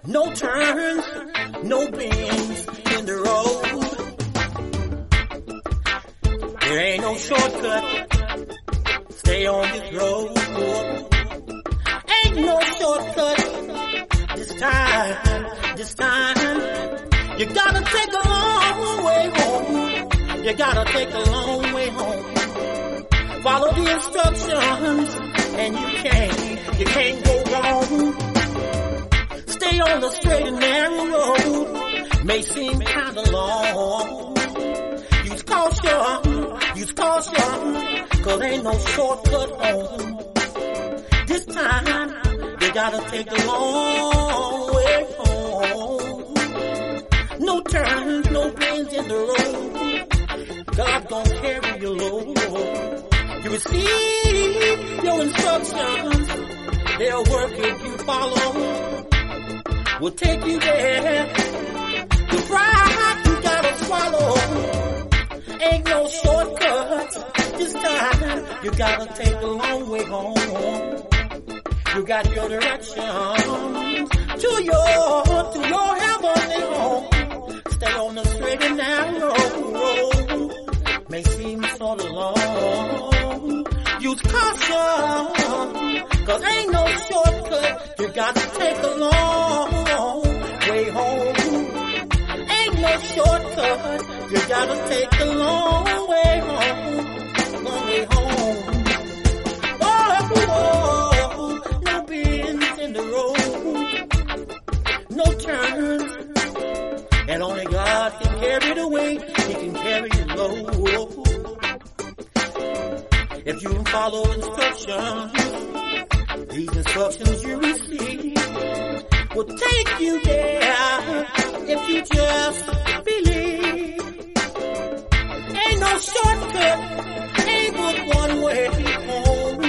No turns, no bends in the road. There ain't no shortcut. Stay on this road. Ain't no shortcut. This time, you gotta take a long way home. You gotta take a long way home. Follow the instructions, and you can't go wrong. Stay on the straight and narrow road. May seem kinda long. Use caution, 'cause ain't no shortcut home. This time, you gotta take the long way home. No turns, no bends in the road. God gon' carry your load. You receive your instructions. They'll work if you follow. We'll take you there. The pride you gotta swallow. Ain't no shortcuts. This time you gotta take the long way home. You got your direction to your heavenly home. Stay on the straight and narrow road. May seem sort of long. Use caution, 'cause ain't no shortcut. You got to take the long way home. Ain't no shortcut. You gotta take the long way home. Long way home. Oh, no bends in the road. No turns. And only God can carry the weight. He can carry the load. If you follow instructions, these instructions you receive will take you there if you just believe. Ain't no shortcut, ain't but one way home.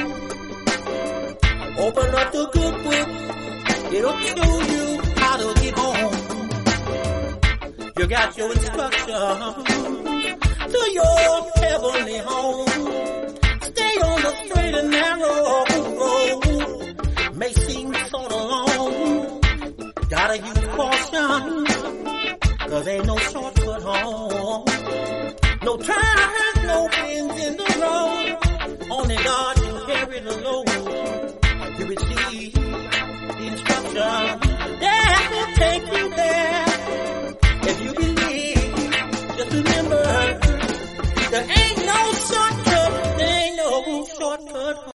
Open up the good book, it'll show you how to get home. You got your instructions to your heavenly home. Stay on the straight and narrow road. May seem sort of long. Gotta use caution, 'cause ain't no shortcut home. No turns, no bends in the road. Only God can carry the load. You receive the instruction that will take you there. If you believe, just remember, there ain't no shortcut, there ain't no shortcut home.